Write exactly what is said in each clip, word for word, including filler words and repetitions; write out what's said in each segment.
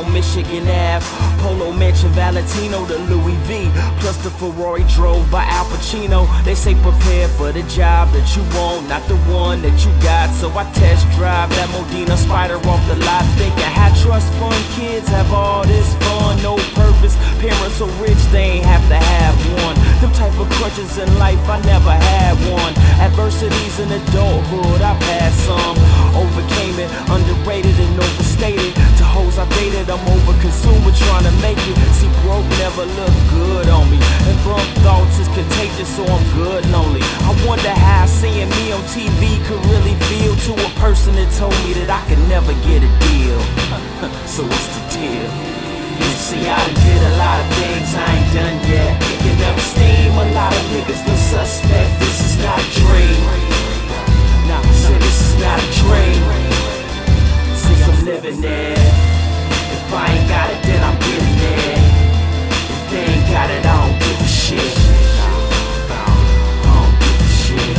on Michigan Ave. Polo Mansion, Valentino, the Louis V, plus the Ferrari drove by Al Pacino. They say prepare for the job that you want, not the one that you got. So I test drive that Modena Spider off the lot, thinking high trust fund kids have all this fun, no purpose. Parents so rich they ain't have to have one. Them type of crutches in life, I never had one. Adversities in adulthood, I've had some. Overcame it, underrated and overstated. To hoes I dated, I'm over consumer trying to make it. See, broke never look good on me, and bump thoughts is contagious, so I'm good lonely. I wonder how seeing me on T V could really feel to a person that told me that I could never get a deal. So what's the deal? You see, I done did a lot of things I ain't done yet. Picking up steam, a lot of niggas no suspect. This is not a dream. Nah, I said this is not a dream. See, I'm living there. If I ain't got it, then I'm getting there. If they ain't got it, I don't give a shit. I don't give a shit.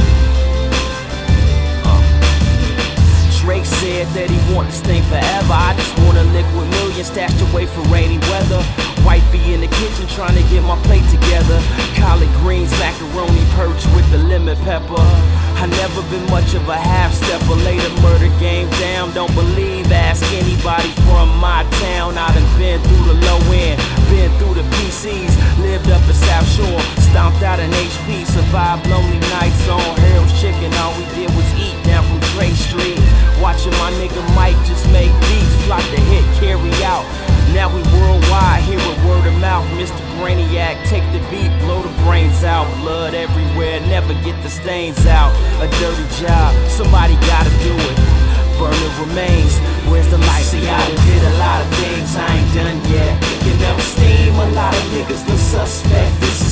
Drake said that he want this thing forever. I just want a liquid million stashed away for rainy weather. Wifey in the kitchen trying to get my plate together. Collard greens, macaroni perch with the lemon pepper. I never been much of a half-stepper. Lay the murder game down, don't believe, ask anybody from my town. I done been through the low end, been through the P Cs, lived up in South Shore, stomped out in H P, survived lonely nights on Harold's Chicken. All we did was eat down from Dre Street, watching my nigga Mike just make beats, plot the hit, carry out. Now we worldwide, hear a word of mouth. Mister Brainiac, take the beat, blow the brains out. Blood everywhere, never get the stains out. A dirty job, somebody gotta do it. Burning remains, where's the light? See, I done did a lot of things I ain't done yet. Picking up steam, a lot of niggas no suspect. This